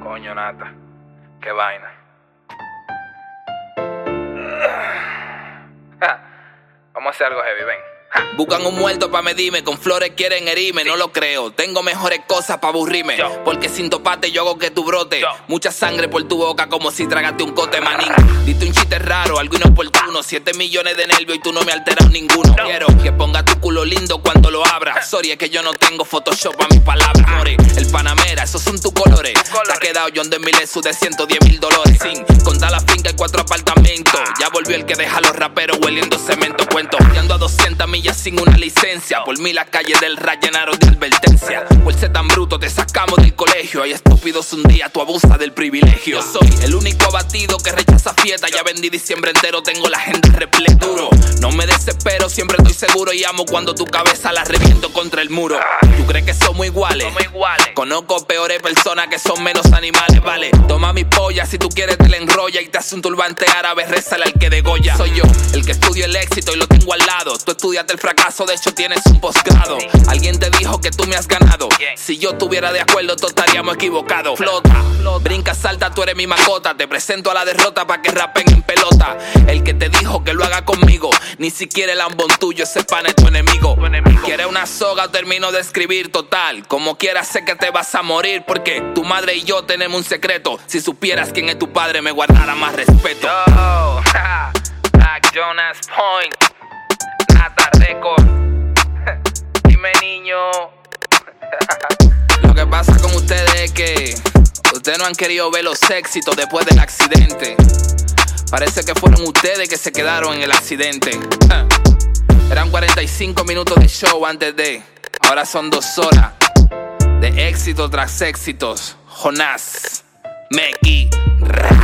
Coño, Nata. Qué vaina. Vamos a hacer algo heavy, ven. Buscan un muerto pa' medirme, con flores quieren herirme, no lo creo. Tengo mejores cosas pa' aburrirme, porque sin toparte yo hago que tú brote. Mucha sangre por tu boca como si tragaste un cote, manín. Diste un chiste raro, algo inoportuno. 7 millones de nervios y tú no me alteras ninguno. Quiero que ponga tu culo lindo cuando lo abras. Sorry, es que yo no tengo Photoshop a mis palabras, more. El Panamera, esos son tus colores. Te ha quedado John de Milesu de $110,000. Sin contar la finca y 4 apartamentos. Ya volvió el que deja a los raperos hueliendo cemento. Cuento, y ando a 200 millas sin una licencia. Por mí las calles del Ray llenaron de advertencia. Por ser tan bruto te sacamos del colegio. Hay estúpidos un día, tú abusas del privilegio. Yo soy el único abatido que rechaza fiesta. Ya vendí diciembre entero, tengo la agenda repleta. Duro, no me desespero, siempre estoy seguro. Y amo cuando tu cabeza la reviento contra el muro. ¿Tú crees que somos iguales? Conozco peores personas que son menos animales, vale. Toma mi polla, si tú quieres te la enrolla. Y te hace un turbante árabe, rézale al que degolla. Soy yo, el que estudio el éxito y lo tengo al lado. Tú estudiaste el fracaso, de hecho tienes un posgrado. Alguien te dijo que tú me has ganado. Si yo estuviera de acuerdo, todos estaríamos equivocados. Flota, brinca, salta, tú eres mi mascota. Te presento a la derrota pa' que rapen en pelota. El que te dijo que lo haga conmigo, ni siquiera el ambón tuyo, ese pan es tu enemigo. Quiere una soga, termino de escribir total. Como quieras sé que te vas a morir, porque tu madre y yo tenemos un secreto. Si supieras quién es tu padre, me guardara más respeto. Yo, Black Jonas Point, Nata Record. Dime, niño. Lo que pasa con ustedes es que ustedes no han querido ver los éxitos después del accidente. Parece que fueron ustedes que se quedaron en el accidente. Eran 45 minutos de show antes de. Ahora son 2 horas de éxito tras éxitos. Jonás, Meki,